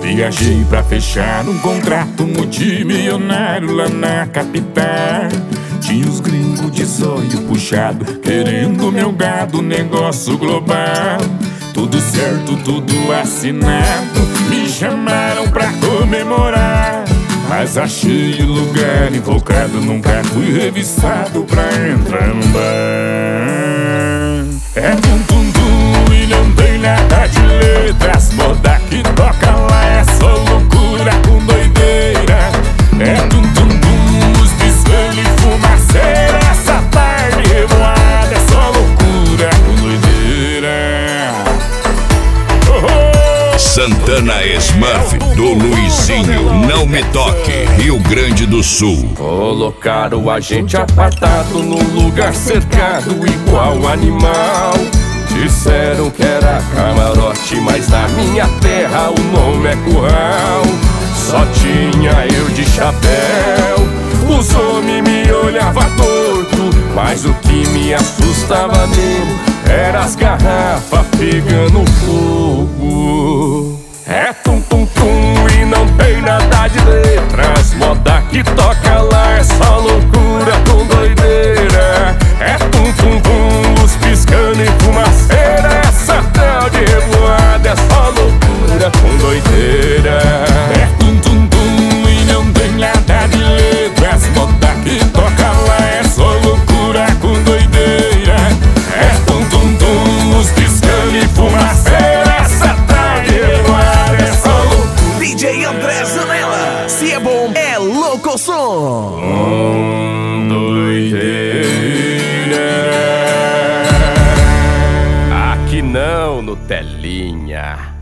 Viajei pra fechar um contrato multimilionário lá na capital. Tinha os gringos de zóio puxado, querendo meu gado, negócio global. Tudo certo, tudo assinado, me chamaram pra comemorar. Mas achei o lugar invocado, nunca fui revistado pra entrar num bar. É tum tum tum e não tem nada de letras, moda que toca lá é só loucura com doideira. É tum tum tum, os piscando e fumaceira, essa tarde revoada é só loucura com doideira. Santana Smurf, do Luizinho, Não Me Toque, Rio Grande do Sul. Colocaram a gente apartado num lugar cercado igual animal. Disseram que era camarote, mas na minha terra o nome é curral. Só tinha eu de chapéu, os homens me olhavam torto, mas o que me assustava mesmo era as garrafas pegando fogo. É tum tum tum e não tem nada de letras, moda que toca lá é só loucura com doideira. É tum tum tum, luz piscando e fumaceira, essa tal de revoada é só loucura com doideira. É tum tum tum e não tem nada de letras, moda que toca lá é só loucura com doideira. É tum tum tum, luz piscando e fumaceira, essa tarde revoada é só loucura. DJ André Zanella, se é bom, é louco som. Doideira. Aqui não, Nutelinha.